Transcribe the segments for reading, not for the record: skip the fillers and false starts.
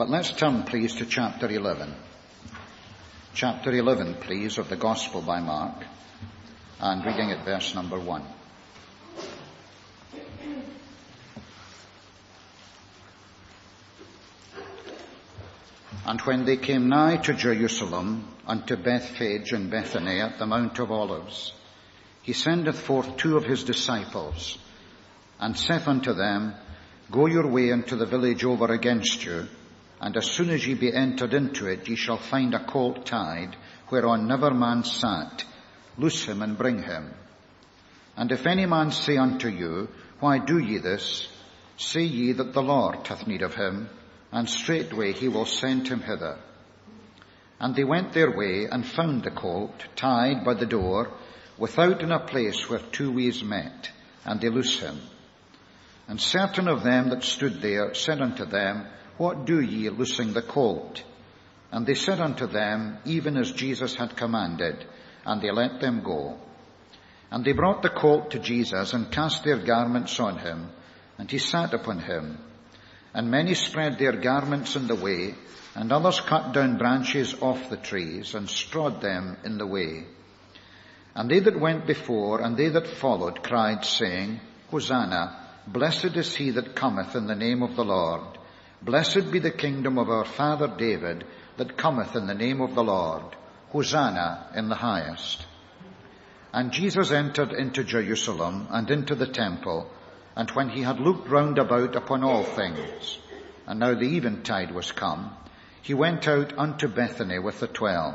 But let's turn, please, to chapter 11. Chapter 11, please, of the Gospel by Mark, and reading at verse number 1. And when they came nigh to Jerusalem, unto Bethphage and Bethany at the Mount of Olives, he sendeth forth 2 of his disciples, and saith unto them, Go your way into the village over against you, and as soon as ye be entered into it, ye shall find a colt tied, whereon never man sat. Loose him and bring him. And if any man say unto you, Why do ye this? Say ye that the Lord hath need of him, and straightway he will send him hither. And they went their way, and found the colt tied by the door, without in a place where 2 ways met, and they loose him. And certain of them that stood there said unto them, What do ye, loosing the colt? And they said unto them, Even as Jesus had commanded, and they let them go. And they brought the colt to Jesus, and cast their garments on him, and he sat upon him. And many spread their garments in the way, and others cut down branches off the trees, and strawed them in the way. And they that went before, and they that followed, cried, saying, Hosanna, blessed is he that cometh in the name of the Lord. Blessed be the kingdom of our father David, that cometh in the name of the Lord. Hosanna in the highest. And Jesus entered into Jerusalem, and into the temple, and when he had looked round about upon all things, and now the eventide was come, he went out unto Bethany with the 12.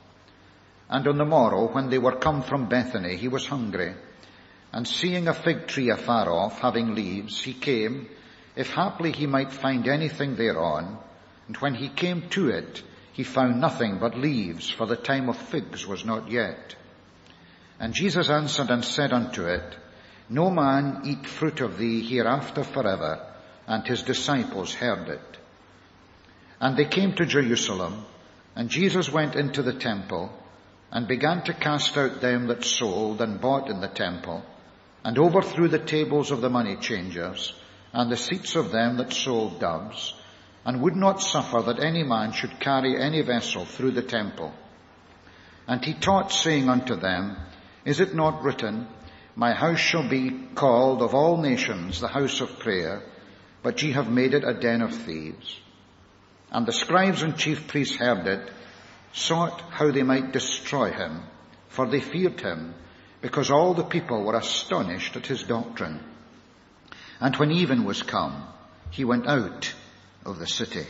And on the morrow, when they were come from Bethany, he was hungry. And seeing a fig tree afar off, having leaves, he came, if haply he might find anything thereon. And when he came to it, he found nothing but leaves, for the time of figs was not yet. And Jesus answered and said unto it, No man eat fruit of thee hereafter forever. And his disciples heard it. And they came to Jerusalem, and Jesus went into the temple, and began to cast out them that sold and bought in the temple, and overthrew the tables of the money changers, and the seats of them that sold doves, and would not suffer that any man should carry any vessel through the temple. And he taught, saying unto them, Is it not written, My house shall be called of all nations the house of prayer, but ye have made it a den of thieves? And the scribes and chief priests heard it, sought how they might destroy him, for they feared him, because all the people were astonished at his doctrine. And when even was come, he went out of the city.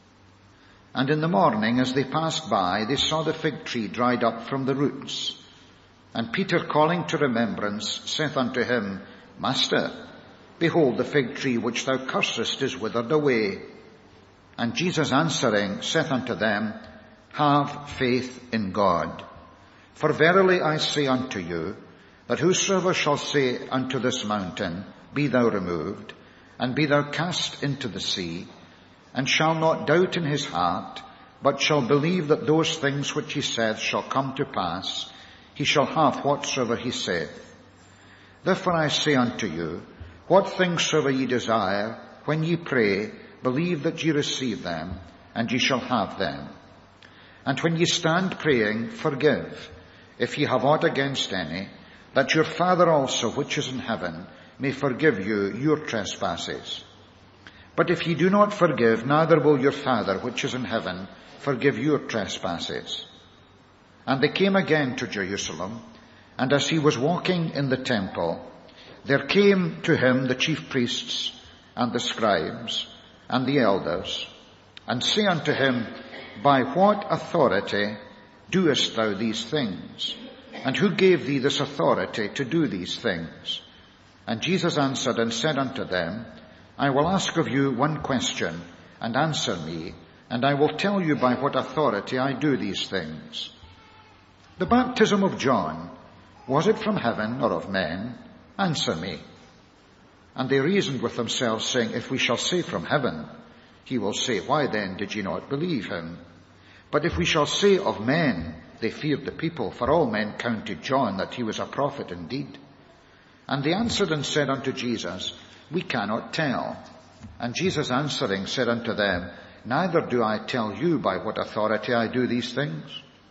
And in the morning, as they passed by, they saw the fig tree dried up from the roots. And Peter, calling to remembrance, saith unto him, Master, behold, the fig tree which thou cursest is withered away. And Jesus answering saith unto them, Have faith in God. For verily I say unto you, that whosoever shall say unto this mountain, Be thou removed, and be thou cast into the sea, and shall not doubt in his heart, but shall believe that those things which he saith shall come to pass, he shall have whatsoever he saith. Therefore I say unto you, what things soever ye desire, when ye pray, believe that ye receive them, and ye shall have them. And when ye stand praying, forgive, if ye have aught against any, that your Father also which is in heaven may forgive you your trespasses. But if ye do not forgive, neither will your Father which is in heaven forgive your trespasses. And they came again to Jerusalem, and as he was walking in the temple, there came to him the chief priests and the scribes and the elders, and say unto him, By what authority doest thou these things? And who gave thee this authority to do these things? And Jesus answered and said unto them, I will ask of you one question, and answer me, and I will tell you by what authority I do these things. The baptism of John, was it from heaven or of men? Answer me. And they reasoned with themselves, saying, If we shall say from heaven, he will say, Why then did ye not believe him? But if we shall say of men, they feared the people, for all men counted John that he was a prophet indeed. And they answered and said unto Jesus, We cannot tell. And Jesus answering said unto them, neither do I tell you by what authority I do these things.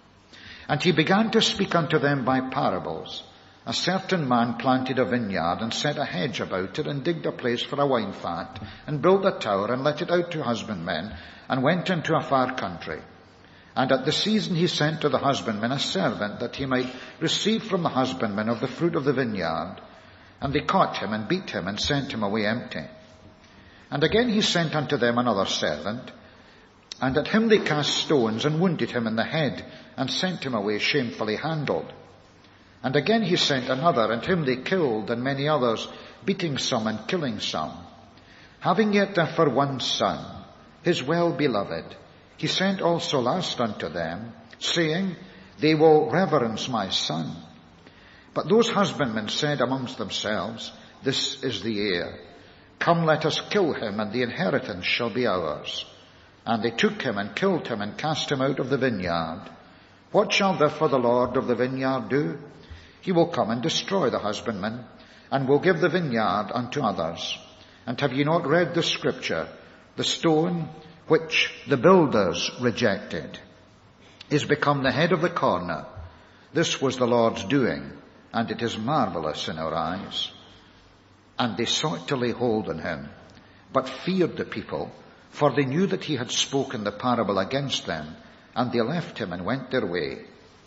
And he began to speak unto them by parables. A certain man planted a vineyard and set a hedge about it and digged a place for a wine fat and built a tower and let it out to husbandmen and went into a far country. And at the season he sent to the husbandmen a servant that he might receive from the husbandmen of the fruit of the vineyard. And they caught him and beat him and sent him away empty. And again he sent unto them another servant, and at him they cast stones and wounded him in the head and sent him away shamefully handled. And again he sent another, and him they killed, and many others, beating some and killing some. Having yet therefore one son, his well-beloved, he sent also last unto them, saying, They will reverence my son. But those husbandmen said amongst themselves, This is the heir. Come, let us kill him, and the inheritance shall be ours. And they took him and killed him and cast him out of the vineyard. What shall therefore the Lord of the vineyard do? He will come and destroy the husbandman, and will give the vineyard unto others. And have ye not read the scripture? The stone which the builders rejected is become the head of the corner. This was the Lord's doing, and it is marvelous in our eyes. And they sought to lay hold on him, but feared the people, for they knew that he had spoken the parable against them, and they left him and went their way.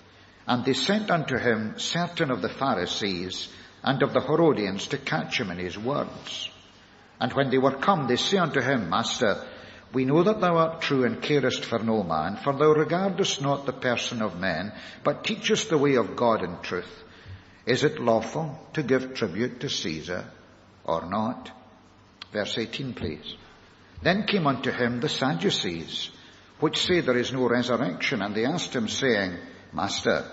And they sent unto him certain of the Pharisees and of the Herodians to catch him in his words. And when they were come, they say unto him, Master, we know that thou art true and carest for no man, for thou regardest not the person of men, but teachest the way of God in truth. Is it lawful to give tribute to Caesar or not? Verse 18, please. Then came unto him the Sadducees, which say there is no resurrection, and they asked him, saying, Master,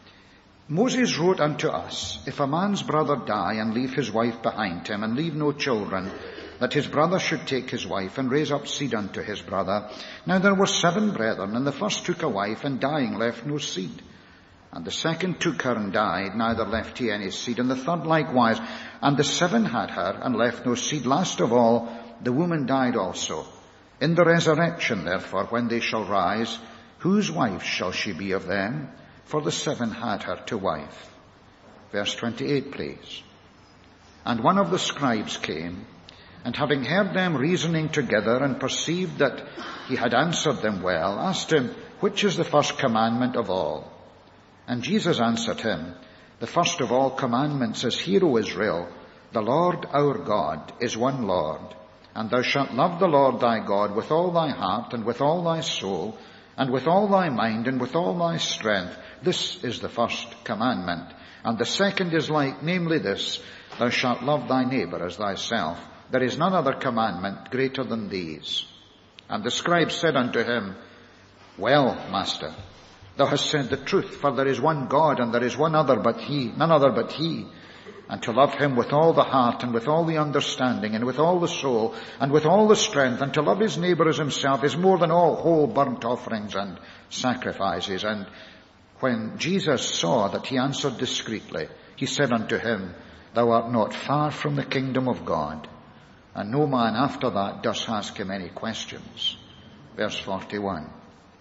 Moses wrote unto us, if a man's brother die and leave his wife behind him, and leave no children, that his brother should take his wife and raise up seed unto his brother. Now there were 7 brethren, and the first took a wife, and dying left no seed. And the second took her and died, neither left he any seed. And the third likewise. And the 7 had her, and left no seed. Last of all, the woman died also. In the resurrection, therefore, when they shall rise, whose wife shall she be of them? For the 7 had her to wife. Verse 28, please. And one of the scribes came, and having heard them reasoning together, and perceived that he had answered them well, asked him, which is the first commandment of all? And Jesus answered him, the first of all commandments is, Hear, O Israel, the Lord our God is one Lord, and thou shalt love the Lord thy God with all thy heart, and with all thy soul, and with all thy mind, and with all thy strength. This is the first commandment. And the second is like, namely this, thou shalt love thy neighbor as thyself. There is none other commandment greater than these. And the scribe said unto him, Well, Master, thou hast said the truth, for there is one God, and there is none other but he. And to love him with all the heart, and with all the understanding, and with all the soul, and with all the strength, and to love his neighbor as himself is more than all whole burnt offerings and sacrifices. And when Jesus saw that he answered discreetly, he said unto him, Thou art not far from the kingdom of God. And no man after that durst ask him any questions. Verse 41.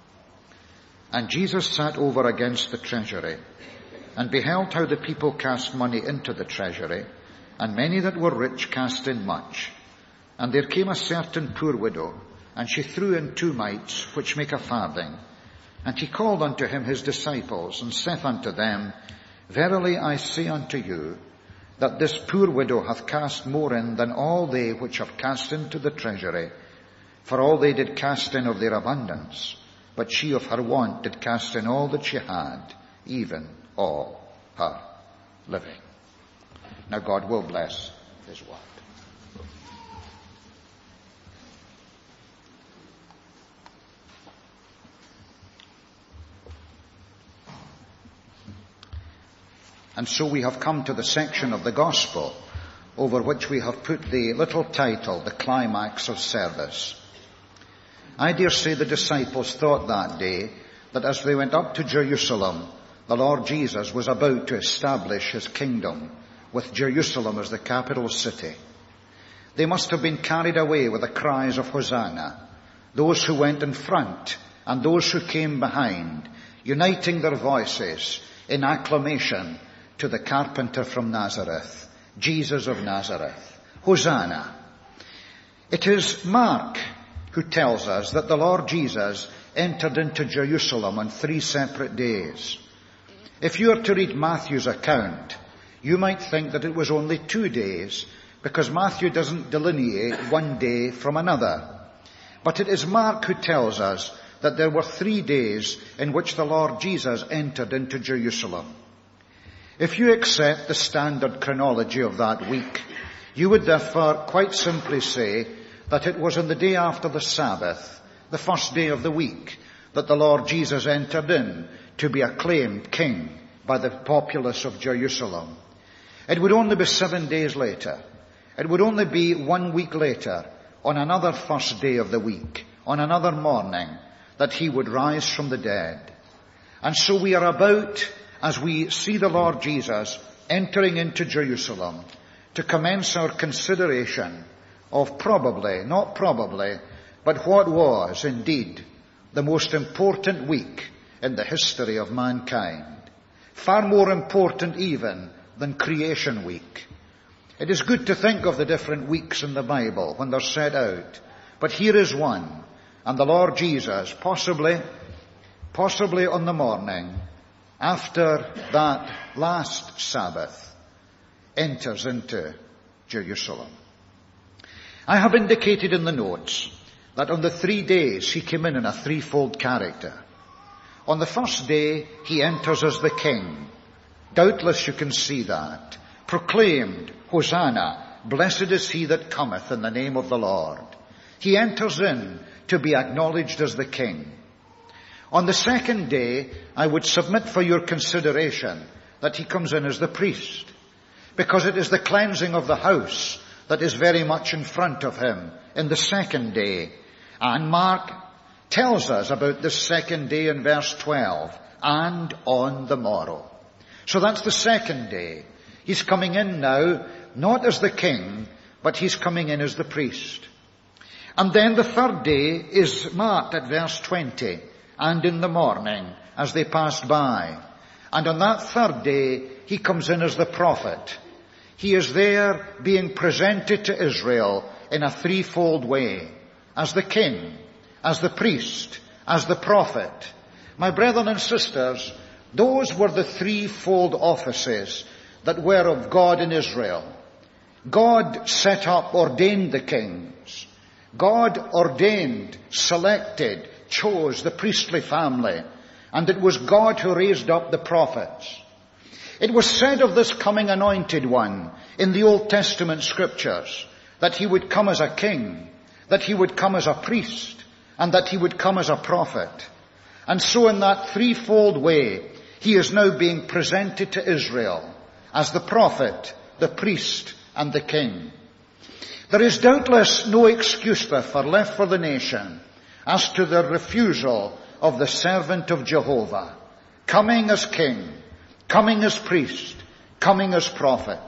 And Jesus sat over against the treasury, and beheld how the people cast money into the treasury, and many that were rich cast in much. And there came a certain poor widow, and she threw in 2 mites, which make a farthing. And he called unto him his disciples, and saith unto them, Verily I say unto you, that this poor widow hath cast more in than all they which have cast into the treasury. For all they did cast in of their abundance, but she of her want did cast in all that she had, even all her living. Now God will bless his word. And so we have come to the section of the gospel over which we have put the little title, The Climax of Service. I dare say the disciples thought that day that as they went up to Jerusalem, the Lord Jesus was about to establish his kingdom with Jerusalem as the capital city. They must have been carried away with the cries of Hosanna. those who went in front and those who came behind, uniting their voices in acclamation to the carpenter from Nazareth, Jesus of Nazareth. Hosanna. It is Mark who tells us that the Lord Jesus entered into Jerusalem on 3 separate days. If you are to read Matthew's account, you might think that it was only 2 days, because Matthew doesn't delineate one day from another. But it is Mark who tells us that there were 3 days in which the Lord Jesus entered into Jerusalem. If you accept the standard chronology of that week, you would therefore quite simply say that it was on the day after the Sabbath, the first day of the week, that the Lord Jesus entered in to be acclaimed king by the populace of Jerusalem. It would only be 7 days later. It would only be 1 week later, on another first day of the week, on another morning, that he would rise from the dead. And so we are about, as we see the Lord Jesus entering into Jerusalem, to commence our consideration of probably, not probably, but what was indeed the most important week in the history of mankind. Far more important even than Creation Week. It is good to think of the different weeks in the Bible when they're set out, but here is one, and the Lord Jesus, possibly on the morning after that last Sabbath, enters into Jerusalem. I have indicated in the notes that on the 3 days he came in a threefold character. On the first day he enters as the king. Doubtless you can see that. Proclaimed, Hosanna, blessed is he that cometh in the name of the Lord. He enters in to be acknowledged as the king. On the second day, I would submit for your consideration that he comes in as the priest, because it is the cleansing of the house that is very much in front of him in the second day. And Mark tells us about this second day in verse 12, and on the morrow. So that's the second day. He's coming in now, not as the king, but he's coming in as the priest. And then the third day is marked at verse 20, and in the morning, as they passed by. And on that third day, he comes in as the prophet. He is there being presented to Israel in a threefold way, as the king, as the priest, as the prophet. My brethren and sisters, those were the threefold offices that were of God in Israel. God set up, ordained the kings. God ordained, selected, chose the priestly family. And it was God who raised up the prophets. It was said of this coming anointed one in the Old Testament scriptures that he would come as a king, that he would come as a priest, and that he would come as a prophet. And so in that threefold way, he is now being presented to Israel as the prophet, the priest, and the king. There is doubtless no excuse, therefore, left for the nation as to the refusal of the servant of Jehovah, coming as king, coming as priest, coming as prophet.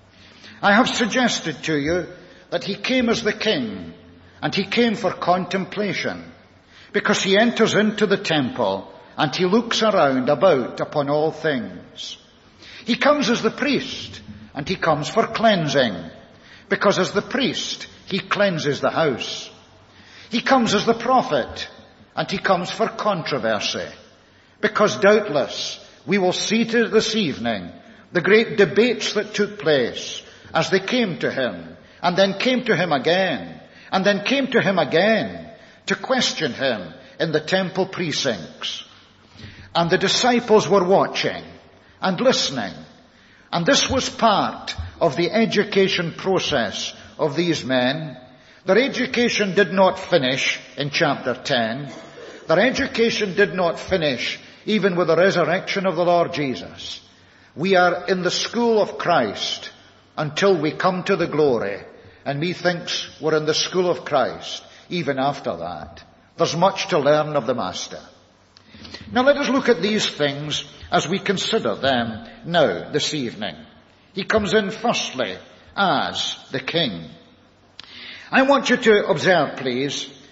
I have suggested to you that he came as the king, and he came for contemplation, because he enters into the temple and he looks around about upon all things. He comes as the priest, and he comes for cleansing, because as the priest, he cleanses the house. He comes as the prophet, and he comes for controversy, because doubtless we will see this evening the great debates that took place as they came to him, and then came to him again, and then came to him again to question him in the temple precincts. And the disciples were watching and listening. And this was part of the education process of these men. Their education did not finish in chapter 10. Their education did not finish even with the resurrection of the Lord Jesus. We are in the school of Christ until we come to the glory. And methinks we're in the school of Christ even after that. There's much to learn of the Master. Now let us look at these things as we consider them now this evening. He comes in firstly as the king. I want you to observe, please,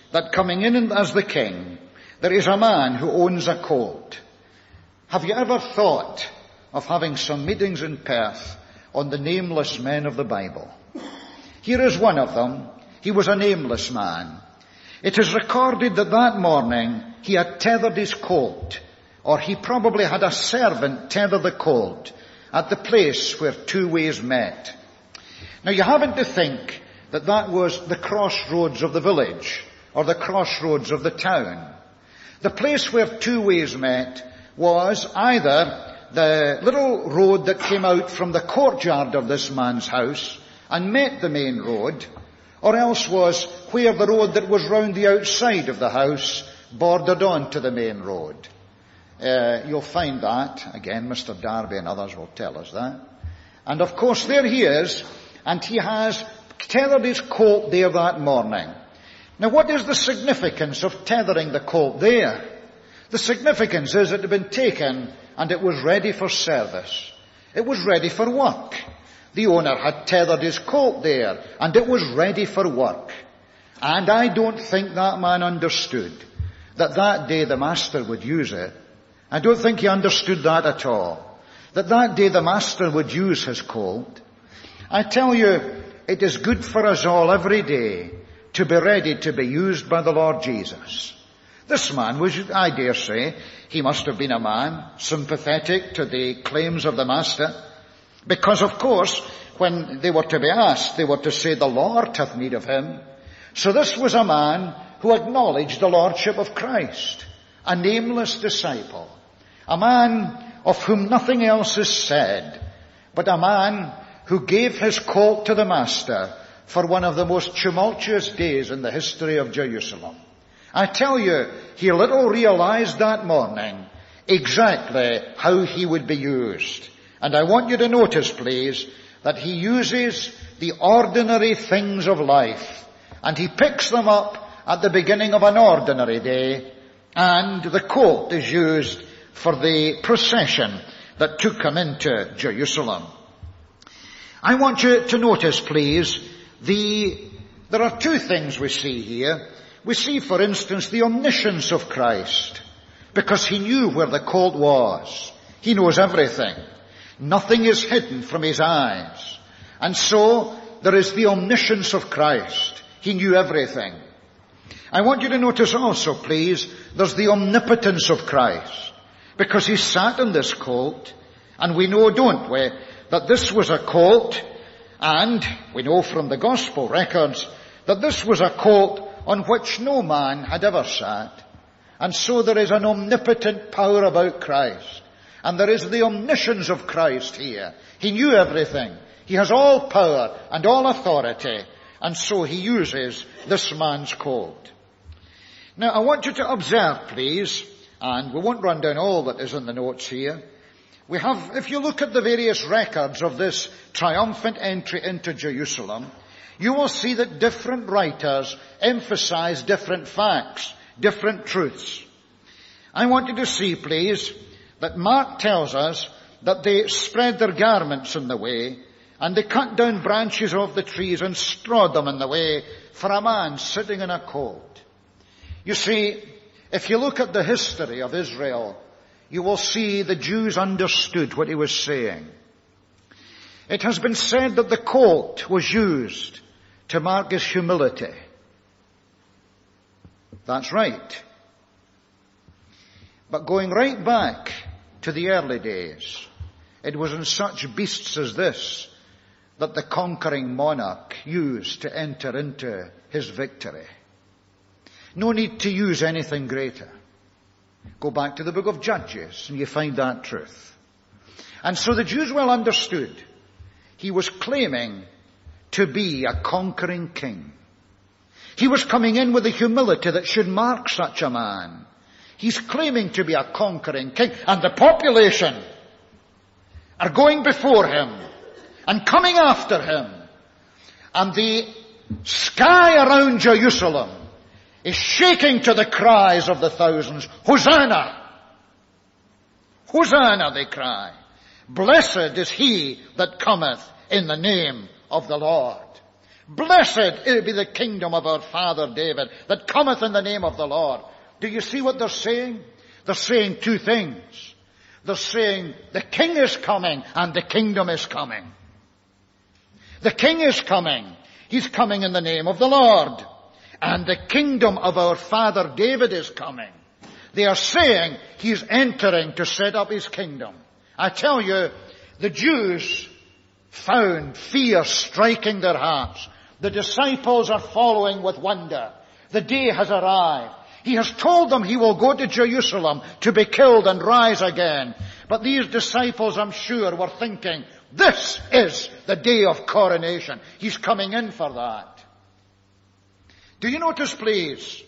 that coming in as the king, there is a man who owns a colt. Have you ever thought of having some meetings in Perth on the nameless men of the Bible? Here is one of them. He was a nameless man. It is recorded that that morning he had tethered his colt, or he probably had a servant tether the colt at the place where two ways met. Now you haven't to think that that was the crossroads of the village or the crossroads of the town. The place where two ways met was either the little road that came out from the courtyard of this man's house and met the main road, or else was where the road that was round the outside of the house bordered on to the main road. You'll find that, again, Mr. Darby and others will tell us that. And of course there he is, and he has tethered his colt there that morning. Now what is the significance of tethering the colt there? The significance is it had been taken and it was ready for service. It was ready for work. The owner had tethered his colt there and it was ready for work. And I don't think that man understood that that day the master would use it. I don't think he understood that at all. That day the master would use his colt. I tell you, it is good for us all every day to be ready to be used by the Lord Jesus. This man was, I dare say, he must have been a man sympathetic to the claims of the master, because of course, when they were to be asked, they were to say, "The Lord hath need of him." So this was a man who acknowledged the lordship of Christ, a nameless disciple, a man of whom nothing else is said, but a man who gave his colt to the master for one of the most tumultuous days in the history of Jerusalem. I tell you, he little realized that morning exactly how he would be used. And I want you to notice, please, that he uses the ordinary things of life, and he picks them up at the beginning of an ordinary day, and the colt is used for the procession that took him into Jerusalem. I want you to notice, please, there are two things we see here. We see, for instance, the omniscience of Christ, because he knew where the colt was. He knows everything. Nothing is hidden from his eyes. And so, there is the omniscience of Christ. He knew everything. I want you to notice also, please, there's the omnipotence of Christ, because he sat on this colt, and we know, don't we, that this was a colt, and we know from the gospel records that this was a colt on which no man had ever sat. And so there is an omnipotent power about Christ. And there is the omniscience of Christ here. He knew everything. He has all power and all authority. And so he uses this man's colt. Now I want you to observe, please, and we won't run down all that is in the notes here. We have, if you look at the various records of this triumphant entry into Jerusalem, you will see that different writers emphasize different facts, different truths. I want you to see, please, that Mark tells us that they spread their garments in the way, and they cut down branches of the trees and strawed them in the way for a man sitting in a colt. You see, if you look at the history of Israel, you will see the Jews understood what he was saying. It has been said that the colt was used to mark his humility. That's right. But going right back to the early days, it was in such beasts as this that the conquering monarch used to enter into his victory. No need to use anything greater. Go back to the book of Judges and you find that truth. And so the Jews well understood he was claiming to be a conquering king. He was coming in with the humility that should mark such a man. He's claiming to be a conquering king, and the population are going before him and coming after him. And the sky around Jerusalem is shaking to the cries of the thousands. Hosanna! Hosanna, they cry. Blessed is he that cometh in the name of the Lord. Blessed be the kingdom of our father David that cometh in the name of the Lord. Do you see what they're saying? They're saying two things. They're saying the king is coming and the kingdom is coming. The king is coming. He's coming in the name of the Lord. And the kingdom of our father David is coming. They are saying he's entering to set up his kingdom. I tell you, the Jews found fear striking their hearts. The disciples are following with wonder. The day has arrived. He has told them he will go to Jerusalem to be killed and rise again. But these disciples, I'm sure, were thinking, this is the day of coronation. He's coming in for that. Do you notice, please,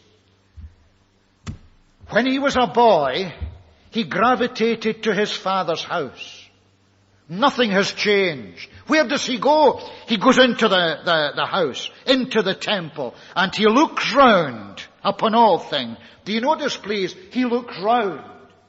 when he was a boy, he gravitated to his father's house. Nothing has changed. Where does he go? He goes into the house, into the temple, and he looks round upon all things. Do you notice, please, he looks round.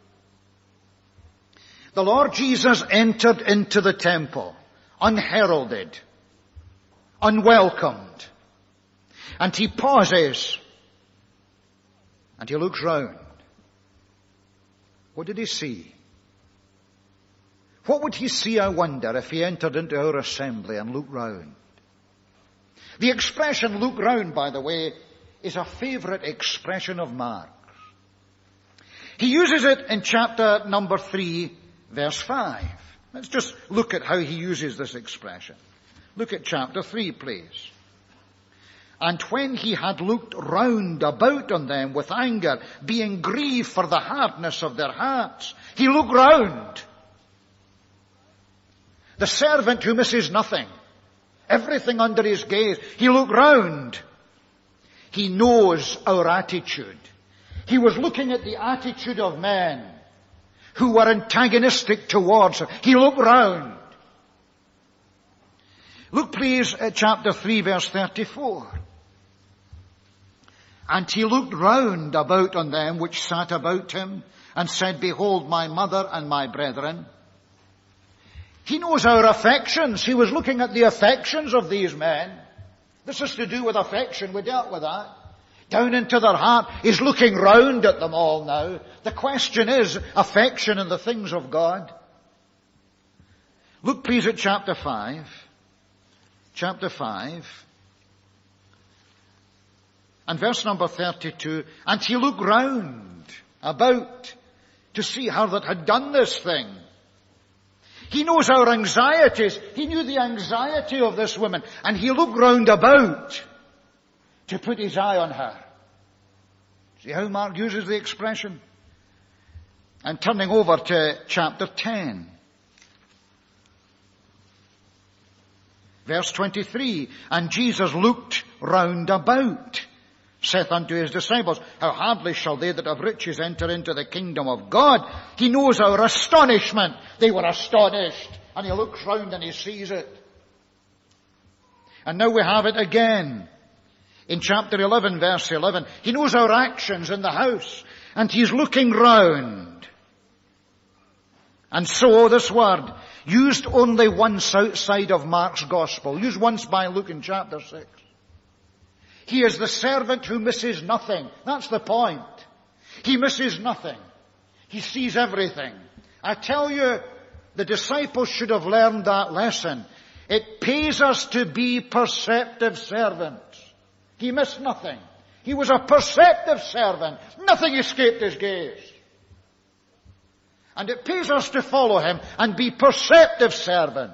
The Lord Jesus entered into the temple, unheralded, unwelcomed, and he pauses, and he looks round. What did he see? What would he see, I wonder, if he entered into our assembly and looked round? The expression look round, by the way, is a favourite expression of Mark's. He uses it in chapter number 3, verse 5. Let's just look at how he uses this expression. Look at chapter 3, please. And when he had looked round about on them with anger, being grieved for the hardness of their hearts, he looked round. The servant who misses nothing, everything under his gaze, he looked round. He knows our attitude. He was looking at the attitude of men who were antagonistic towards him. He looked round. Look please at chapter 3, verse 34. And he looked round about on them which sat about him, and said, Behold my mother and my brethren. He knows our affections. He was looking at the affections of these men. This is to do with affection. We dealt with that. Down into their heart. He's looking round at them all now. The question is affection and the things of God. Look please at chapter 5. Chapter 5. And verse number 32. And he looked round about to see how that had done this thing. He knows our anxieties. He knew the anxiety of this woman. And he looked round about to put his eye on her. See how Mark uses the expression? And turning over to chapter 10. Verse 23. And Jesus looked round about, saith unto his disciples, How hardly shall they that have riches enter into the kingdom of God? He knows our astonishment. They were astonished. And he looks round and he sees it. And now we have it again. In chapter 11, verse 11. He knows our actions in the house. And he's looking round. And so this word, used only once outside of Mark's gospel, used once by Luke in chapter 6. He is the servant who misses nothing. That's the point. He misses nothing. He sees everything. I tell you, the disciples should have learned that lesson. It pays us to be perceptive servants. He missed nothing. He was a perceptive servant. Nothing escaped his gaze. And it pays us to follow him and be perceptive servants.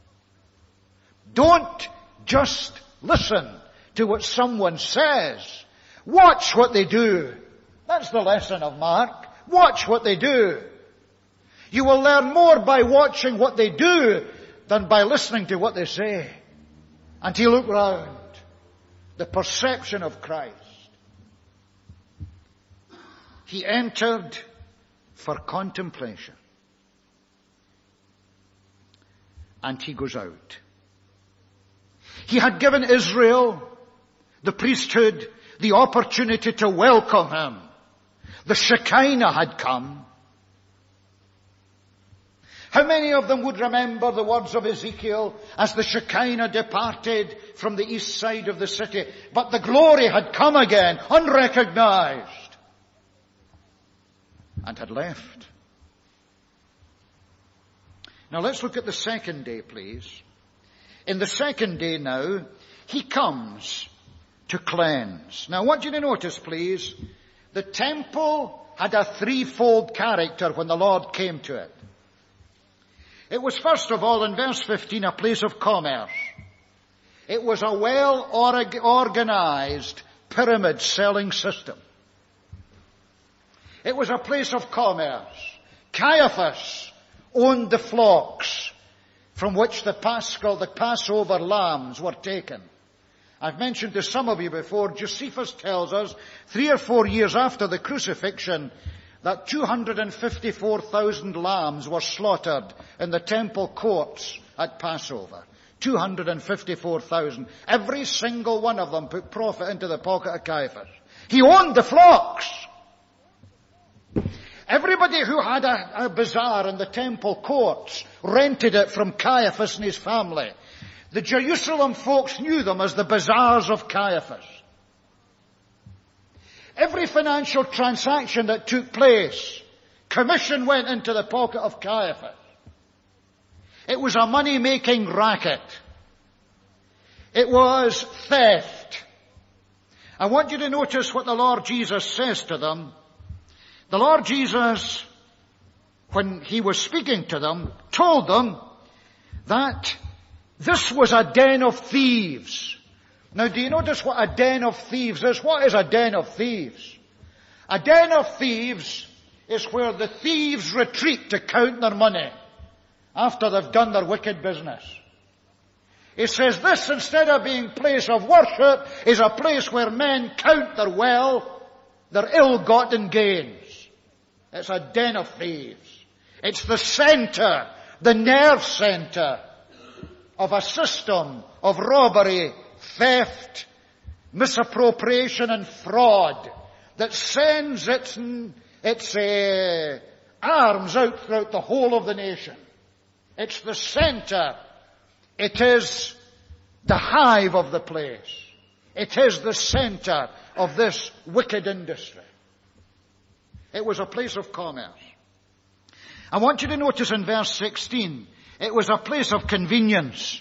Don't just listen to what someone says. Watch what they do. That's the lesson of Mark. Watch what they do. You will learn more by watching what they do than by listening to what they say. And he looked round. The perception of Christ. He entered for contemplation. And he goes out. He had given Israel, the priesthood, the opportunity to welcome him. The Shekinah had come. How many of them would remember the words of Ezekiel as the Shekinah departed from the east side of the city, but the glory had come again, unrecognized, and had left? Now let's look at the second day, please. In the second day now, he comes to cleanse. Now I want you to notice, please, the temple had a threefold character when the Lord came to it. It was, first of all, in verse 15, a place of commerce. It was a well-organized pyramid selling system. It was a place of commerce. Caiaphas owned the flocks from which the Passover lambs were taken. I've mentioned to some of you before, Josephus tells us 3 or 4 years after the crucifixion that 254,000 lambs were slaughtered in the temple courts at Passover. 254,000. Every single one of them put profit into the pocket of Caiaphas. He owned the flocks. Everybody who had a bazaar in the temple courts rented it from Caiaphas and his family. The Jerusalem folks knew them as the bazaars of Caiaphas. Every financial transaction that took place, commission went into the pocket of Caiaphas. It was a money-making racket. It was theft. I want you to notice what the Lord Jesus says to them. The Lord Jesus, when he was speaking to them, told them that this was a den of thieves. Now, do you notice what a den of thieves is? What is a den of thieves? A den of thieves is where the thieves retreat to count their money after they've done their wicked business. It says this, instead of being a place of worship, is a place where men count their wealth, their ill-gotten gains. It's a den of thieves. It's the center, the nerve center of a system of robbery, theft, misappropriation and fraud that sends its arms out throughout the whole of the nation. It's the center. It is the hive of the place. It is the center of this wicked industry. It was a place of commerce. I want you to notice in verse 16, it was a place of convenience.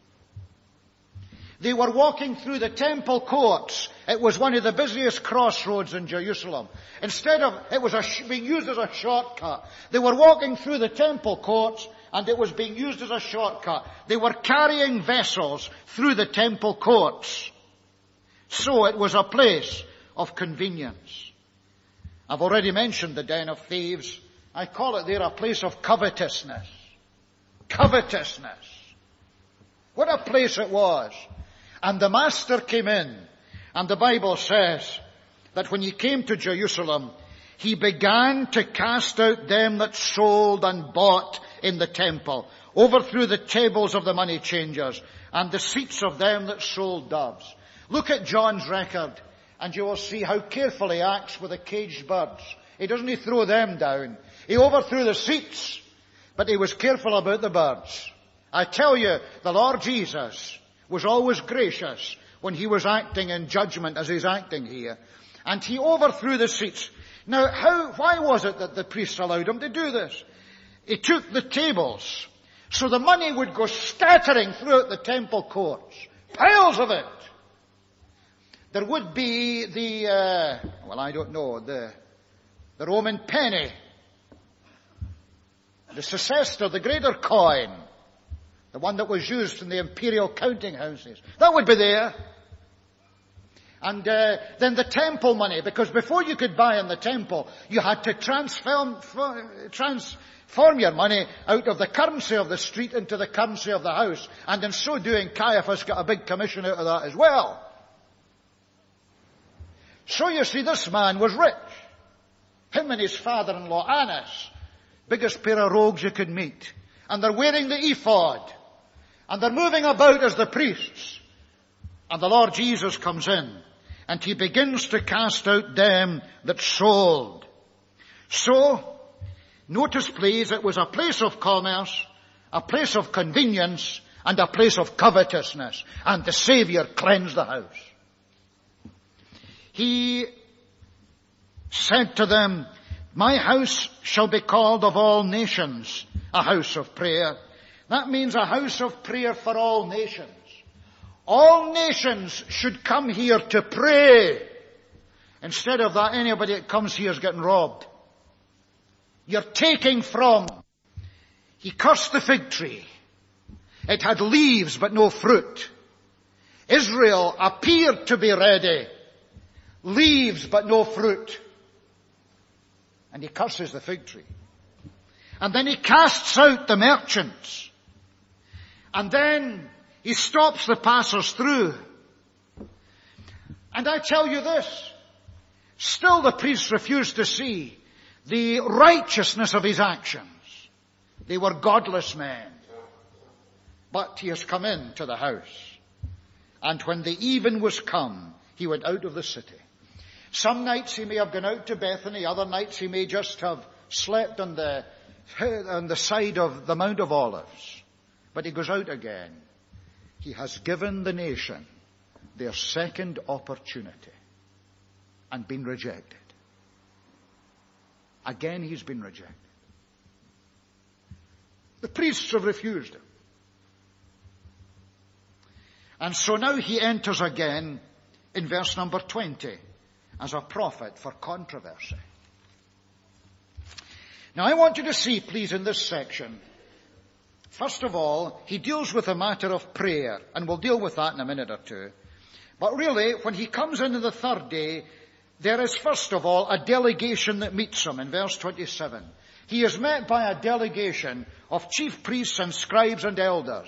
They were walking through the temple courts. It was one of the busiest crossroads in Jerusalem. Instead of, it was being used as a shortcut. They were walking through the temple courts and it was being used as a shortcut. They were carrying vessels through the temple courts. So it was a place of convenience. I've already mentioned the den of thieves. I call it there a place of covetousness. Covetousness. What a place it was. And the master came in, and the Bible says that when he came to Jerusalem, he began to cast out them that sold and bought in the temple, overthrew the tables of the money changers, and the seats of them that sold doves. Look at John's record, and you will see how carefully he acts with the caged birds. He doesn't throw them down. He overthrew the seats, but he was careful about the birds. I tell you, the Lord Jesus was always gracious when he was acting in judgment as he's acting here. And he overthrew the seats. Now, why was it that the priests allowed him to do this? He took the tables, so the money would go scattering throughout the temple courts. Piles of it. There would be the Roman penny, the sesterce, the greater coin, the one that was used in the imperial counting houses. That would be there. And then the temple money, because before you could buy in the temple, you had to transform your money out of the currency of the street into the currency of the house. And in so doing, Caiaphas got a big commission out of that as well. So you see, this man was rich. Him and his father-in-law, Annas, biggest pair of rogues you could meet. And they're wearing the ephod. And they're moving about as the priests. And the Lord Jesus comes in. And he begins to cast out them that sold. So, Notice, please, it was a place of commerce, a place of convenience, and a place of covetousness. And the Saviour cleansed the house. He said to them, my house shall be called of all nations a house of prayer. That means a house of prayer for all nations. All nations should come here to pray. Instead of that, anybody that comes here is getting robbed. You're taking from. He cursed the fig tree. It had leaves but no fruit. Israel appeared to be ready. Leaves but no fruit. And he curses the fig tree. And then he casts out the merchants. And then he stops the passers through. And I tell you this, still the priests refused to see the righteousness of his actions. They were godless men. But he has come into the house. And when the even was come, he went out of the city. Some nights he may have gone out to Bethany, other nights he may just have slept on the side of the Mount of Olives. But he goes out again. He has given the nation their second opportunity and been rejected. Again he's been rejected. The priests have refused him. And so now he enters again in verse number 20 as a prophet for controversy. Now I want you to see, please, in this section, first of all, he deals with the matter of prayer, and we'll deal with that in a minute or two. But really, when he comes in on the third day, there is first of all a delegation that meets him in verse 27. He is met by a delegation of chief priests and scribes and elders.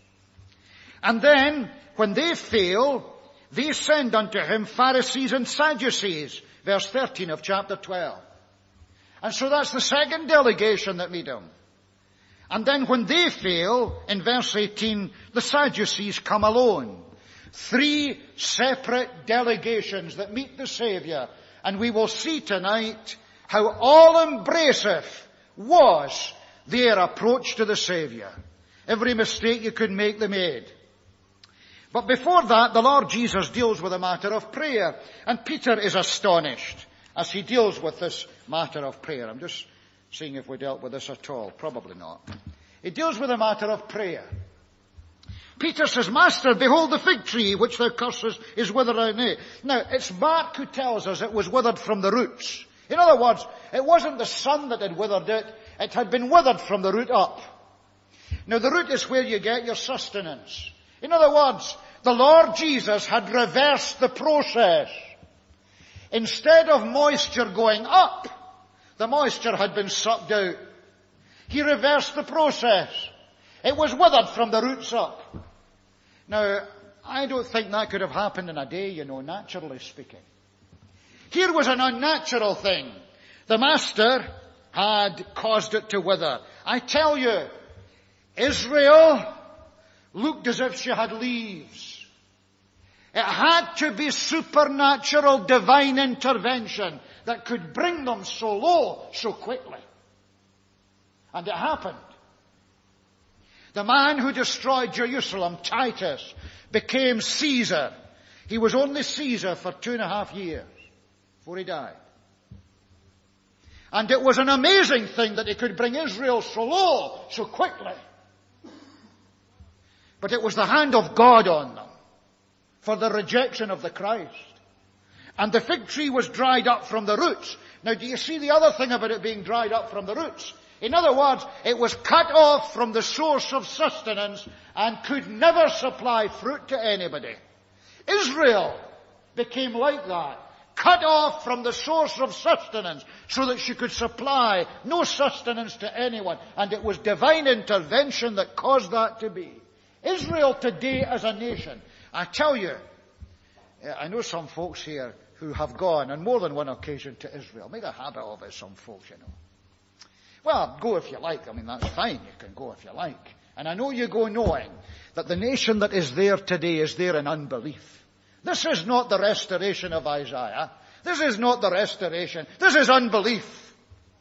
And then, when they fail, they send unto him Pharisees and Sadducees, verse 13 of chapter 12. And so that's the second delegation that meet him. And then when they fail, in verse 18, the Sadducees come alone. 3 separate delegations that meet the Saviour. And we will see tonight how all-embracive was their approach to the Saviour. Every mistake you could make, they made. But before that, the Lord Jesus deals with a matter of prayer. And Peter is astonished as he deals with this matter of prayer. I'm just seeing if we dealt with this at all. Probably not. He deals with a matter of prayer. Peter says, Master, behold the fig tree which thou cursest is withered away. Now, it's Mark who tells us it was withered from the roots. In other words, it wasn't the sun that had withered it. It had been withered from the root up. Now, the root is where you get your sustenance. In other words, the Lord Jesus had reversed the process. Instead of moisture going up, the moisture had been sucked out. He reversed the process. It was withered from the roots up. Now, I don't think that could have happened in a day, naturally speaking. Here was an unnatural thing. The Master had caused it to wither. I tell you, Israel looked as if she had leaves. It had to be supernatural divine intervention that could bring them so low so quickly. And it happened. The man who destroyed Jerusalem, Titus, became Caesar. He was only Caesar for 2.5 years before he died. And it was an amazing thing that he could bring Israel so low so quickly. But it was the hand of God on them for the rejection of the Christ. And the fig tree was dried up from the roots. Now, do you see the other thing about it being dried up from the roots? In other words, it was cut off from the source of sustenance and could never supply fruit to anybody. Israel became like that, cut off from the source of sustenance so that she could supply no sustenance to anyone. And it was divine intervention that caused that to be. Israel today as a nation, I tell you, I know some folks here who have gone on more than one occasion to Israel. Make a habit of it, some folks, Well, go if you like. I mean, that's fine. You can go if you like. And I know you go knowing that the nation that is there today is there in unbelief. This is not the restoration of Isaiah. This is not the restoration. This is unbelief.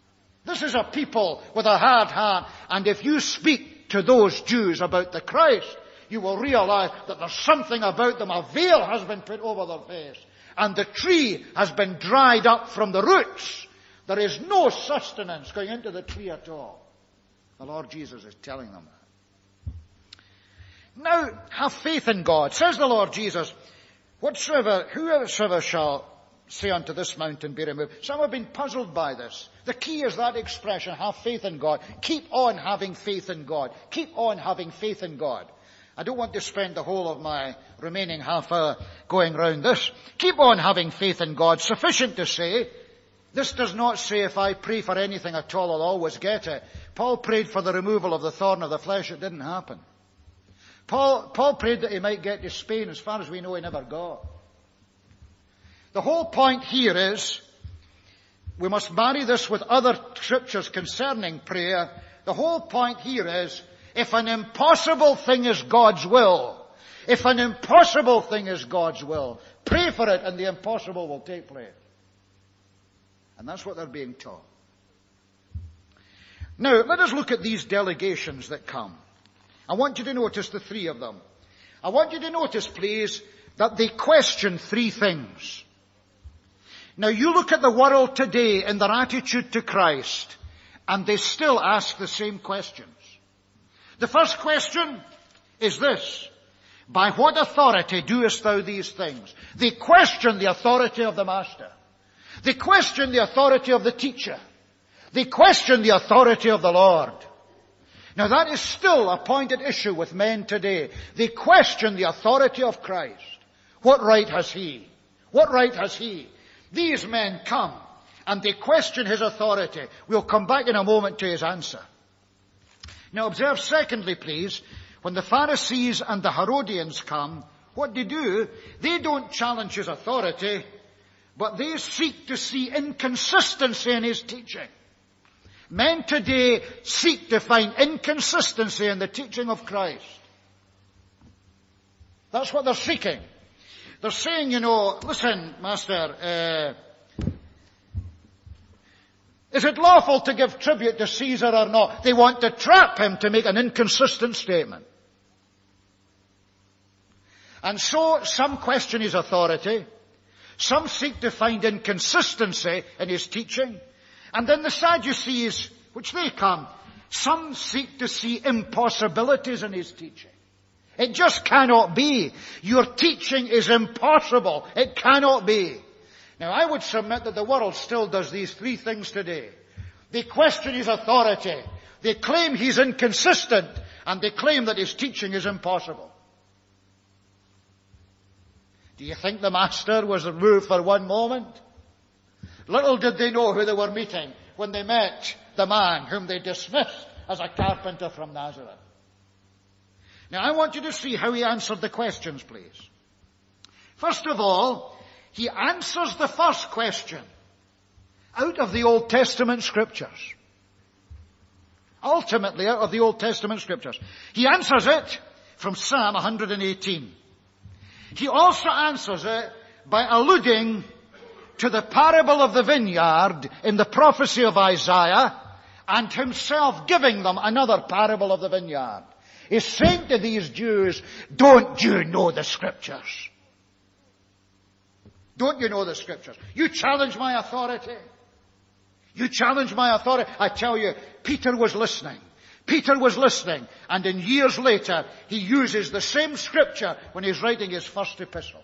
This is a people with a hard heart. And if you speak to those Jews about the Christ, you will realize that there's something about them. A veil has been put over their face. And the tree has been dried up from the roots. There is no sustenance going into the tree at all. The Lord Jesus is telling them that. Now, have faith in God. Says the Lord Jesus, whosoever shall say unto this mountain, be removed. Some have been puzzled by this. The key is that expression, have faith in God. Keep on having faith in God. Keep on having faith in God. I don't want to spend the whole of my remaining half hour going round this. Keep on having faith in God. Sufficient to say, this does not say if I pray for anything at all, I'll always get it. Paul prayed for the removal of the thorn of the flesh. It didn't happen. Paul prayed that he might get to Spain. As far as we know, he never got. The whole point here is, we must marry this with other scriptures concerning prayer. The whole point here is, if an impossible thing is God's will, pray for it and the impossible will take place. And that's what they're being taught. Now, let us look at these delegations that come. I want you to notice the three of them. I want you to notice, please, that they question three things. Now, you look at the world today in their attitude to Christ, and they still ask the same questions. The first question is this: by what authority doest thou these things? They question the authority of the Master. They question the authority of the teacher. They question the authority of the Lord. Now that is still a pointed issue with men today. They question the authority of Christ. What right has he? What right has he? These men come and they question his authority. We'll come back in a moment to his answer. Now observe secondly, please, when the Pharisees and the Herodians come, what they do, they don't challenge his authority, but they seek to see inconsistency in his teaching. Men today seek to find inconsistency in the teaching of Christ. That's what they're seeking. They're saying, listen, Master, is it lawful to give tribute to Caesar or not? They want to trap him to make an inconsistent statement. And so some question his authority. Some seek to find inconsistency in his teaching. And then the Sadducees, which they come, some seek to see impossibilities in his teaching. It just cannot be. Your teaching is impossible. It cannot be. Now, I would submit that the world still does these three things today. They question his authority. They claim he's inconsistent. And they claim that his teaching is impossible. Do you think the Master was moved for one moment? Little did they know who they were meeting when they met the man whom they dismissed as a carpenter from Nazareth. Now, I want you to see how he answered the questions, please. First of all, he answers the first question out of the Old Testament Scriptures. Ultimately, out of the Old Testament Scriptures. He answers it from Psalm 118. He also answers it by alluding to the parable of the vineyard in the prophecy of Isaiah and himself giving them another parable of the vineyard. He's saying to these Jews, don't you know the Scriptures? Don't you know the Scriptures? You challenge my authority. You challenge my authority. I tell you, Peter was listening. Peter was listening. And in years later, he uses the same Scripture when he's writing his first epistle.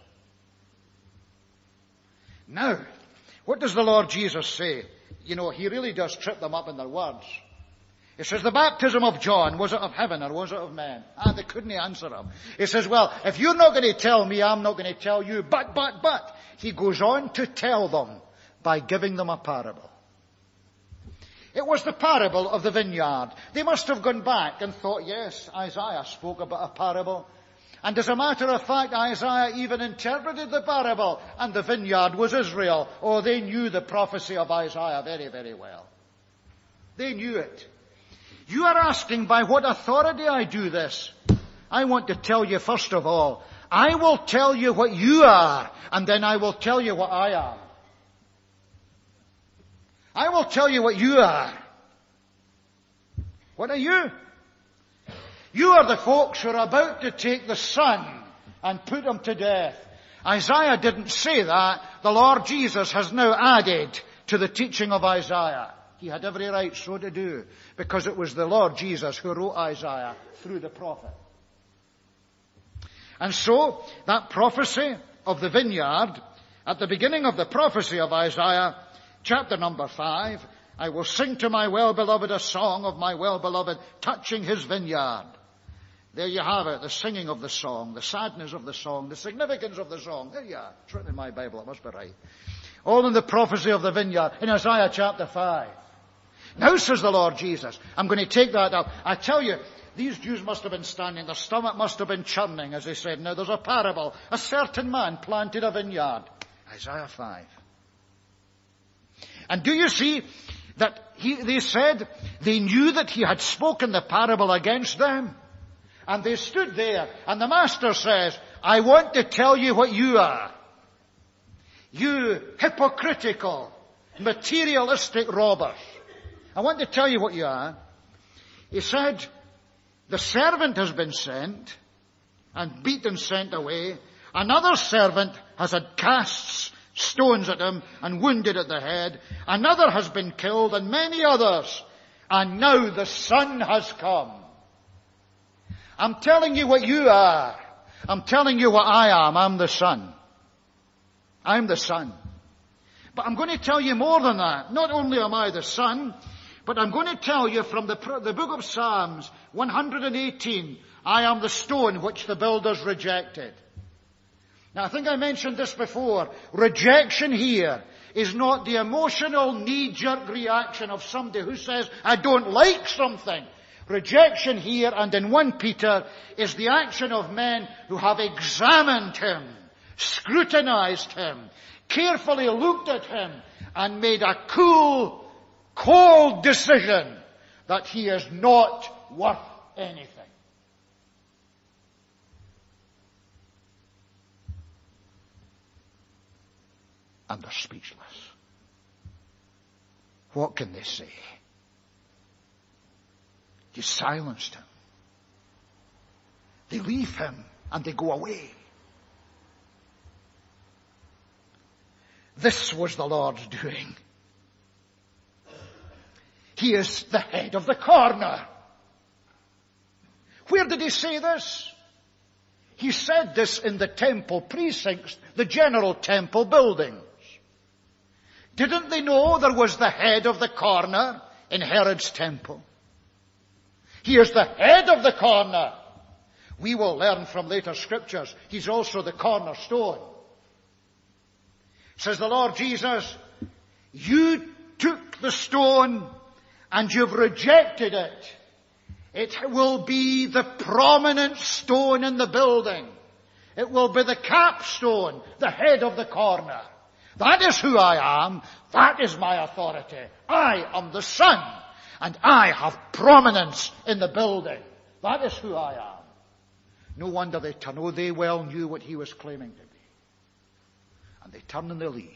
Now, what does the Lord Jesus say? He really does trip them up in their words. He says, the baptism of John, was it of heaven or was it of men? They couldn't answer him. He says, well, if you're not going to tell me, I'm not going to tell you. But. He goes on to tell them by giving them a parable. It was the parable of the vineyard. They must have gone back and thought, yes, Isaiah spoke about a parable. And as a matter of fact, Isaiah even interpreted the parable, and the vineyard was Israel. Oh, they knew the prophecy of Isaiah very, very well. They knew it. You are asking by what authority I do this. I want to tell you first of all, I will tell you what you are, and then I will tell you what I am. I will tell you what you are. What are you? You are the folks who are about to take the Son and put him to death. Isaiah didn't say that. The Lord Jesus has now added to the teaching of Isaiah. He had every right so to do, because it was the Lord Jesus who wrote Isaiah through the prophet. And so, that prophecy of the vineyard, at the beginning of the prophecy of Isaiah, chapter number 5, I will sing to my well-beloved a song of my well-beloved touching his vineyard. There you have it, the singing of the song, the sadness of the song, the significance of the song. There you are. It's written in my Bible, it must be right. All in the prophecy of the vineyard in Isaiah chapter 5. Now, says the Lord Jesus, I'm going to take that up. I tell you, these Jews must have been standing, their stomach must have been churning, as they said. Now, there's a parable. A certain man planted a vineyard. Isaiah 5. And do you see that they said they knew that he had spoken the parable against them? And they stood there, and the master says, I want to tell you what you are. You hypocritical, materialistic robbers. I want to tell you what you are. He said, the servant has been sent and beaten, sent away. Another servant has had casts, stones at him and wounded at the head. Another has been killed and many others. And now the Son has come. I'm telling you what you are. I'm telling you what I am. I'm the Son. I'm the Son. But I'm going to tell you more than that. Not only am I the Son, but I'm going to tell you from the book of Psalms 118, I am the stone which the builders rejected. Now, I think I mentioned this before. Rejection here is not the emotional knee-jerk reaction of somebody who says, I don't like something. Rejection here and in 1 Peter is the action of men who have examined him, scrutinized him, carefully looked at him, and made a cool, cold decision that he is not worth anything. And they're speechless. What can they say? You silenced him. They leave him and they go away. This was the Lord's doing. He is the head of the corner. Where did he say this? He said this in the temple precincts, the general temple buildings. Didn't they know there was the head of the corner in Herod's temple? He is the head of the corner. We will learn from later scriptures, he's also the cornerstone. Says the Lord Jesus, you took the stone and you've rejected it. It will be the prominent stone in the building. It will be the capstone, the head of the corner. That is who I am. That is my authority. I am the Son, and I have prominence in the building. That is who I am. No wonder they turn. Oh, they well knew what he was claiming to be. And they turn and they leave.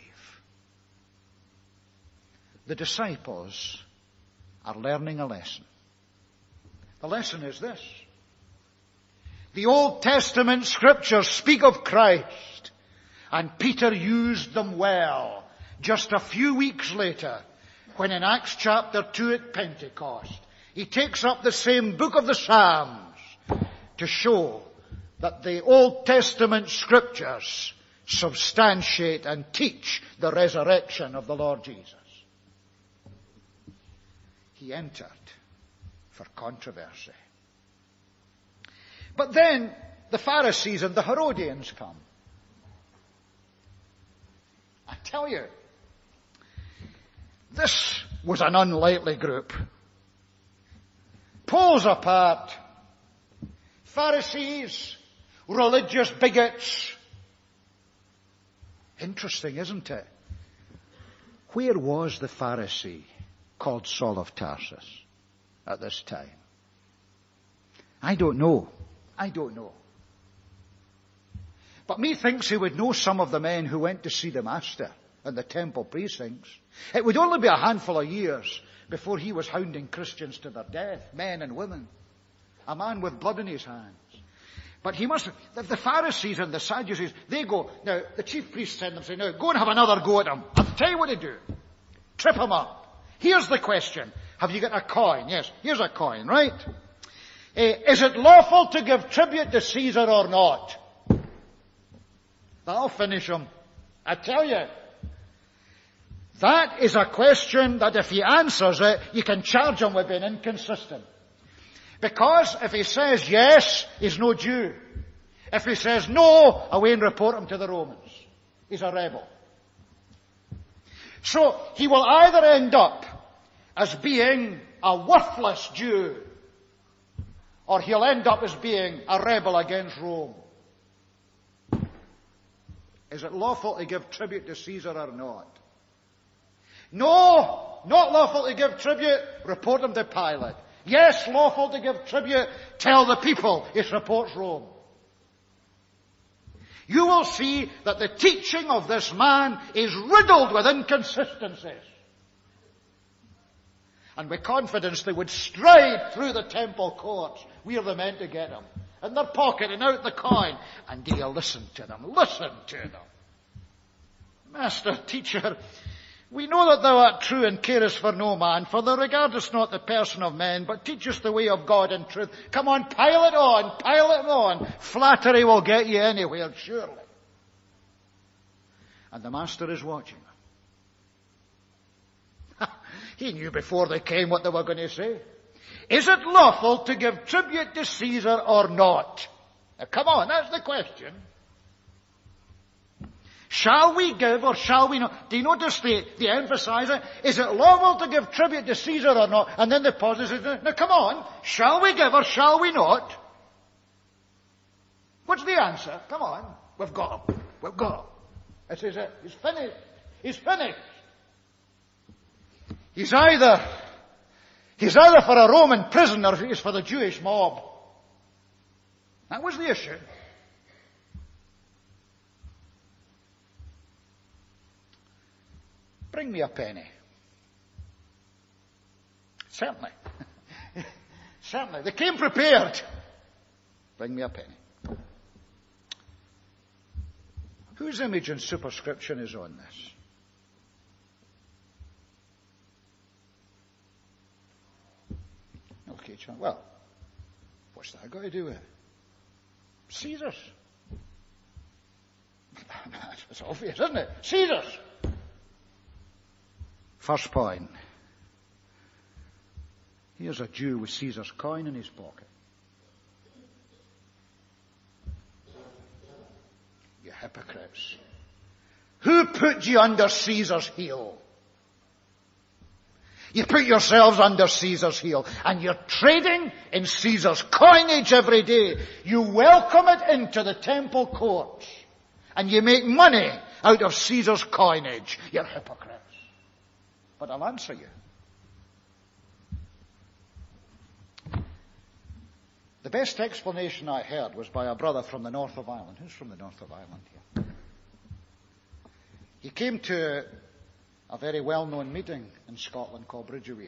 The disciples are learning a lesson. The lesson is this. The Old Testament scriptures speak of Christ, and Peter used them well just a few weeks later when in Acts chapter 2 at Pentecost he takes up the same book of the Psalms to show that the Old Testament scriptures substantiate and teach the resurrection of the Lord Jesus. He entered for controversy. But then the Pharisees and the Herodians come. I tell you, this was an unlikely group. Poles apart, Pharisees, religious bigots. Interesting, isn't it? Where was the Pharisee called Saul of Tarsus at this time? I don't know. But methinks he would know some of the men who went to see the Master in the temple precincts. It would only be a handful of years before he was hounding Christians to their death, men and women. A man with blood in his hands. But he must, the Pharisees and the Sadducees, they go, now the chief priests send them, say, now go and have another go at him. I'll tell you what to do. Trip him up. Here's the question. Have you got a coin? Yes, here's a coin, right? Is it lawful to give tribute to Caesar or not? That'll finish him. I tell you. That is a question that if he answers it, you can charge him with being inconsistent. Because if he says yes, he's no Jew. If he says no, away and report him to the Romans. He's a rebel. So he will either end up as being a worthless Jew, or he'll end up as being a rebel against Rome. Is it lawful to give tribute to Caesar or not? No, not lawful to give tribute. Report him to Pilate. Yes, lawful to give tribute. Tell the people it supports Rome. You will see that the teaching of this man is riddled with inconsistencies. And with confidence they would stride through the temple courts where they meant to get him. In their pocket and out the coin. And do you listen to them? Listen to them. Master, teacher, we know that thou art true and carest for no man, for thou regardest not the person of men, but teachest the way of God in truth. Come on, pile it on, pile it on. Flattery will get you anywhere, surely. And the master is watching them. He knew before they came what they were going to say. Is it lawful to give tribute to Caesar or not? Now come on, that's the question. Shall we give or shall we not? Do you notice the emphasis? Is it lawful to give tribute to Caesar or not? And then the pause is, now come on, shall we give or shall we not? What's the answer? Come on. We've got him. We've got him. This is it. He's finished. He's finished. He's either for a Roman prison or he's for the Jewish mob. That was the issue. Bring me a penny. Certainly. Certainly. They came prepared. Bring me a penny. Whose image and superscription is on this? Okay, John. Well, what's that got to do with it? Caesar's. It's obvious, isn't it? Caesar's. First point. Here's a Jew with Caesar's coin in his pocket. You hypocrites. Who put you under Caesar's heel? You put yourselves under Caesar's heel, and you're trading in Caesar's coinage every day. You welcome it into the temple courts, and you make money out of Caesar's coinage. You're hypocrites. But I'll answer you. The best explanation I heard was by a brother from the north of Ireland. Who's from the north of Ireland here? He came to a very well-known meeting in Scotland called Bridgewere.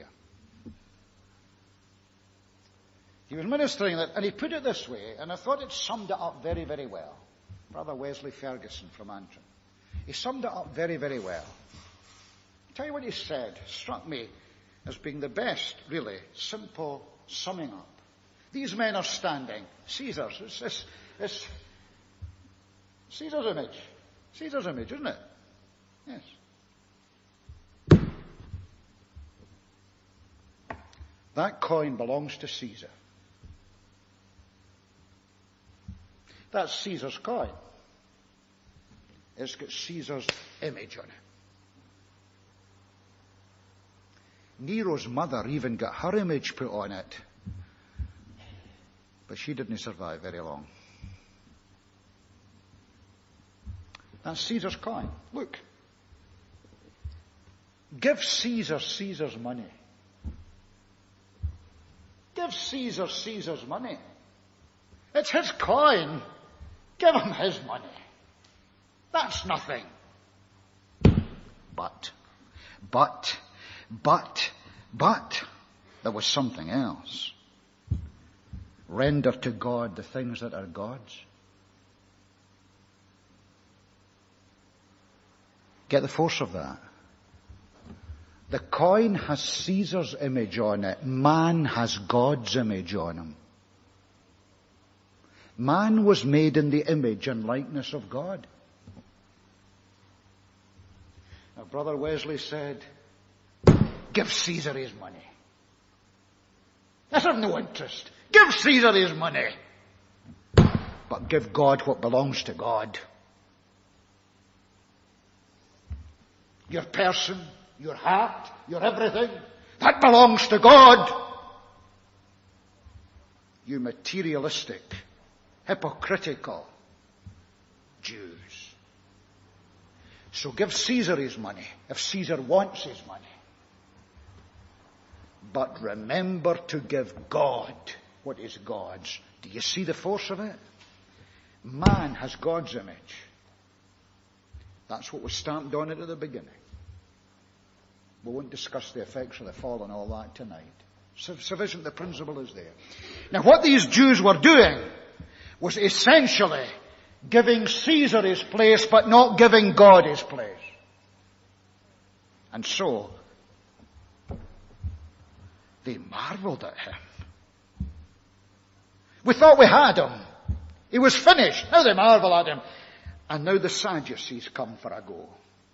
He was ministering that, and he put it this way, and I thought it summed it up very, very well. Brother Wesley Ferguson from Antrim. He summed it up very, very well. Tell you what he said, struck me as being the best, really, simple summing up. These men are standing. Caesar's. It's Caesar's image. Caesar's image, isn't it? Yes. That coin belongs to Caesar. That's Caesar's coin. It's got Caesar's image on it. Nero's mother even got her image put on it. But she didn't survive very long. That's Caesar's coin. Look. Give Caesar Caesar's money. Give Caesar Caesar's money. It's his coin. Give him his money. That's nothing. But, But there was something else. Render to God the things that are God's. Get the force of that. The coin has Caesar's image on it. Man has God's image on him. Man was made in the image and likeness of God. Now, Brother Wesley said, give Caesar his money. That's of no interest. Give Caesar his money. But give God what belongs to God. Your person, your heart, your everything, that belongs to God. You materialistic, hypocritical Jews. So give Caesar his money, if Caesar wants his money. But remember to give God what is God's. Do you see the force of it? Man has God's image. That's what was stamped on it at the beginning. We won't discuss the effects of the fall and all that tonight. Sufficient the principle is there. Now what these Jews were doing was essentially giving Caesar his place, but not giving God his place. And so, they marveled at him. We thought we had him. He was finished. Now they marvel at him. And now the Sadducees come for a go.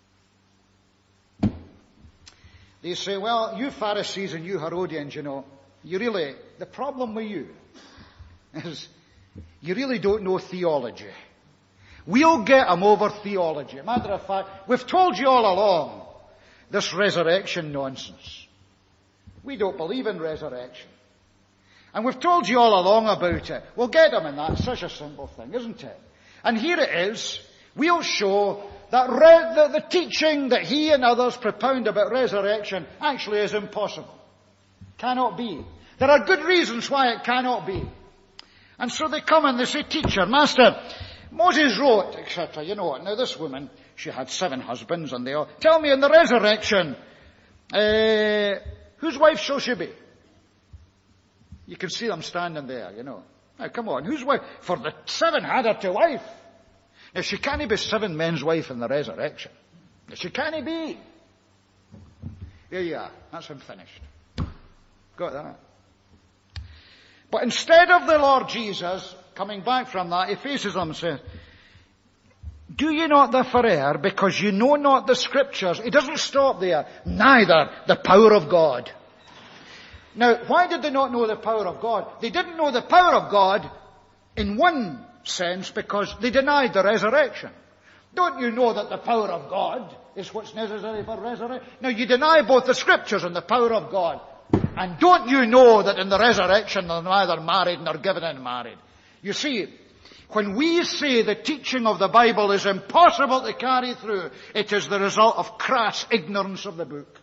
They say, well, you Pharisees and you Herodians, the problem with you is you really don't know theology. We'll get them over theology. Matter of fact, we've told you all along this resurrection nonsense. We don't believe in resurrection. And we've told you all along about it. We'll get them in that. It's such a simple thing, isn't it? And here it is. We'll show that the teaching that he and others propound about resurrection actually is impossible. Cannot be. There are good reasons why it cannot be. And so they come and they say, teacher, master, Moses wrote, etc. Now this woman, she had 7 husbands and they all, tell me in the resurrection, whose wife shall she be? You can see them standing there, Now come on, whose wife? For the 7 had her to wife. Now she can't be 7 men's wife in the resurrection. Now she can't be. Here you are. That's him finished. Got that? But instead of the Lord Jesus coming back from that, he faces them and says, do you not therefore err because you know not the Scriptures? He doesn't stop there. Neither the power of God. Now, why did they not know the power of God? They didn't know the power of God in one sense because they denied the resurrection. Don't you know that the power of God is what's necessary for resurrection? Now, you deny both the Scriptures and the power of God. And don't you know that in the resurrection they're neither married nor given in marriage? You see, when we say the teaching of the Bible is impossible to carry through, it is the result of crass ignorance of the book.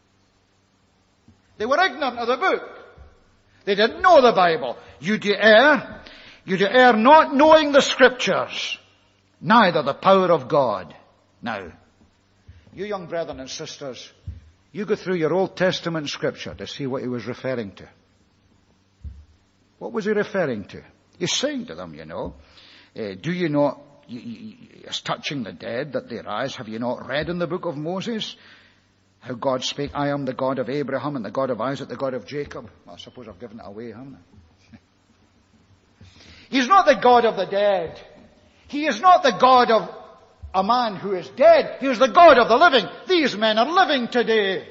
They were ignorant of the book. They didn't know the Bible. You do err not knowing the Scriptures, neither the power of God. Now, you young brethren and sisters, you go through your Old Testament Scripture to see what he was referring to. What was he referring to? He's saying to them, do you not, as touching the dead that they rise, have you not read in the book of Moses how God spake, I am the God of Abraham and the God of Isaac, the God of Jacob? Well, I suppose I've given it away, haven't I? He's not the God of the dead. He is not the God of a man who is dead. He is the God of the living. These men are living today.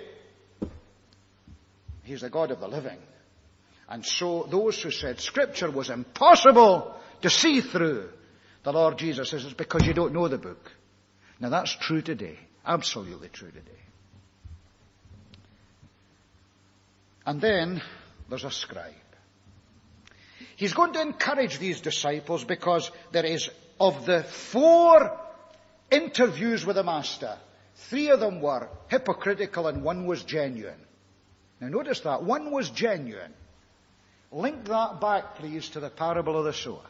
He's the God of the living. And so those who said Scripture was impossible to see through, the Lord Jesus says it's because you don't know the book. Now that's true today. Absolutely true today. And then there's a scribe. He's going to encourage these disciples because there is, of the 4 interviews with the Master, 3 of them were hypocritical and 1 was genuine. Now notice that. 1 was genuine. Link that back, please, to the parable of the sower.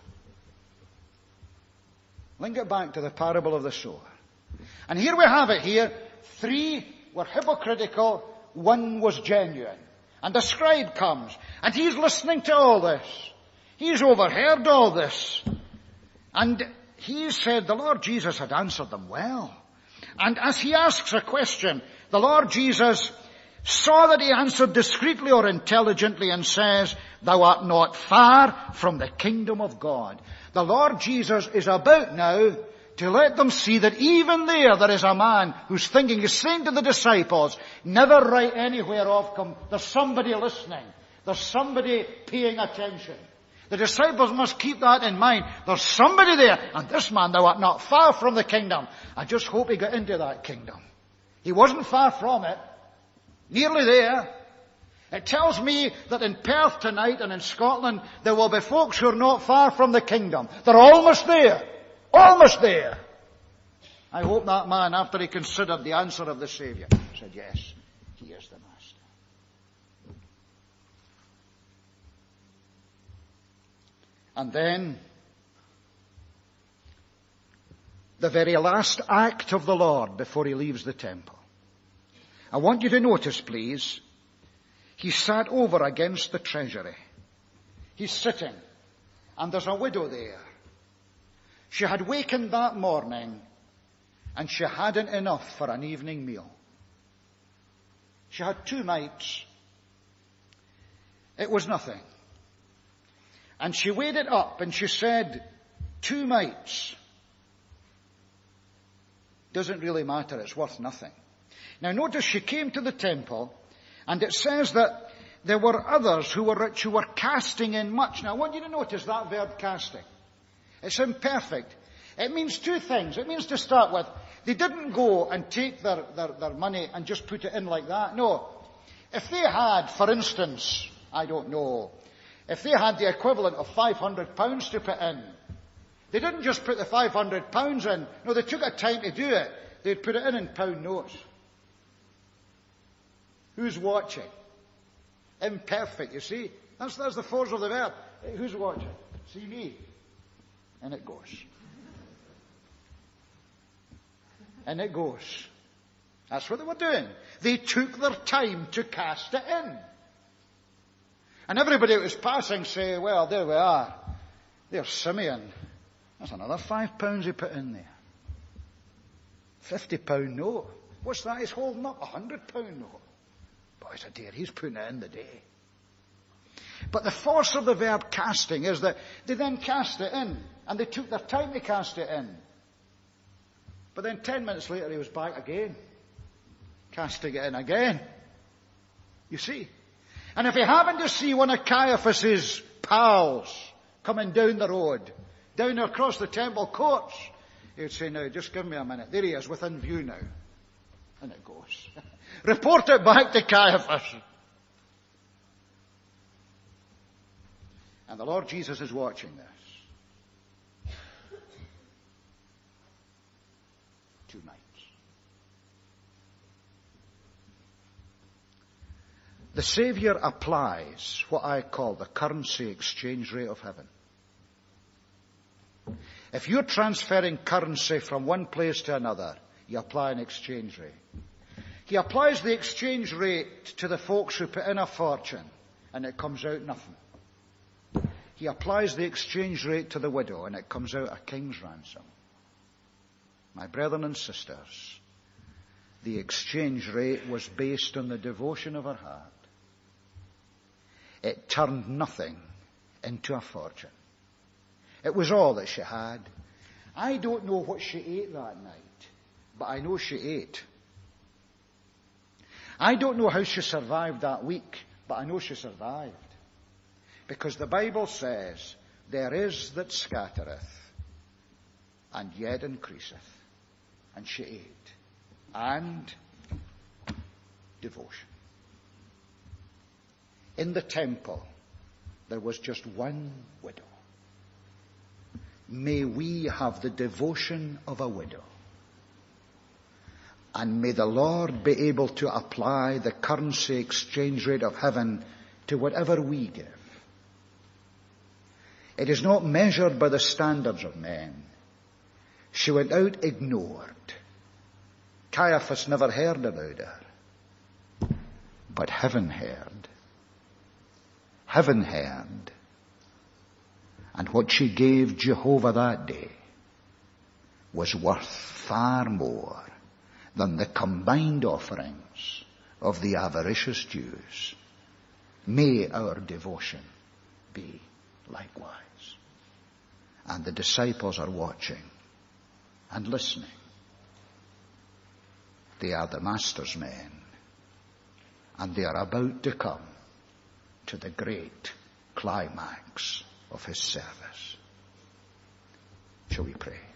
Link it back to the parable of the sower. And here we have it here. 3 were hypocritical, 1 was genuine. And the scribe comes, and he's listening to all this. He's overheard all this. And he said the Lord Jesus had answered them well. And as he asks a question, the Lord Jesus saw that he answered discreetly or intelligently and says, thou art not far from the kingdom of God. The Lord Jesus is about now to let them see that even there is a man who's thinking, he's saying to the disciples, never write anywhere of come. There's somebody listening. There's somebody paying attention. The disciples must keep that in mind. There's somebody there, and this man, thou art not far from the kingdom. I just hope he got into that kingdom. He wasn't far from it. Nearly there. It tells me that in Perth tonight and in Scotland, there will be folks who are not far from the kingdom. They're almost there. Almost there. I hope that man, after he considered the answer of the Saviour, said, yes, he is the Master. And then, the very last act of the Lord before he leaves the temple. I want you to notice, please, he sat over against the treasury. He's sitting, and there's a widow there. She had wakened that morning, and she hadn't enough for an evening meal. She had 2 mites. It was nothing. And she weighed it up, and she said, 2 mites. Doesn't really matter, it's worth nothing. Now notice she came to the temple, and it says that there were others who were rich who were casting in much. Now I want you to notice that verb casting. It's imperfect. It means 2 things. It means, to start with, they didn't go and take their money and just put it in like that. No. If they had, for instance, I don't know, if they had the equivalent of £500 to put in, they didn't just put the £500 in. No, they took a time to do it. They'd put it in pound notes. Who's watching? Imperfect, you see. That's the force of the verb. Who's watching? See me. And it goes. And it goes. That's what they were doing. They took their time to cast it in. And everybody that was passing say, well, there we are. There's Simeon. That's another £5 he put in there. £50 note. What's that? He's holding up £100 note. Boys, oh dear, he's putting it in the day. But the force of the verb casting is that they then cast it in, and they took their time to cast it in. But then 10 minutes later he was back again, casting it in again. You see? And if he happened to see one of Caiaphas's pals coming down the road, down across the temple courts, he would say, now, just give me a minute. There he is, within view now. And it goes. Report it back to Caiaphas. And the Lord Jesus is watching this. 2 mites. The Saviour applies what I call the currency exchange rate of heaven. If you're transferring currency from one place to another, you apply an exchange rate. He applies the exchange rate to the folks who put in a fortune, and it comes out nothing. He applies the exchange rate to the widow, and it comes out a king's ransom. My brethren and sisters, the exchange rate was based on the devotion of her heart. It turned nothing into a fortune. It was all that she had. I don't know what she ate that night, but I know she ate. I don't know how she survived that week, but I know she survived. Because the Bible says, there is that scattereth, and yet increaseth. And she ate. And devotion. In the temple, there was just one widow. May we have the devotion of a widow. And may the Lord be able to apply the currency exchange rate of heaven to whatever we give. It is not measured by the standards of men. She went out ignored. Caiaphas never heard about her. But heaven heard. heaven heard. And what she gave Jehovah that day was worth far more than the combined offerings of the avaricious Jews. May our devotion be likewise. And the disciples are watching and listening. They are the Master's men, and they are about to come to the great climax of his service. Shall we pray?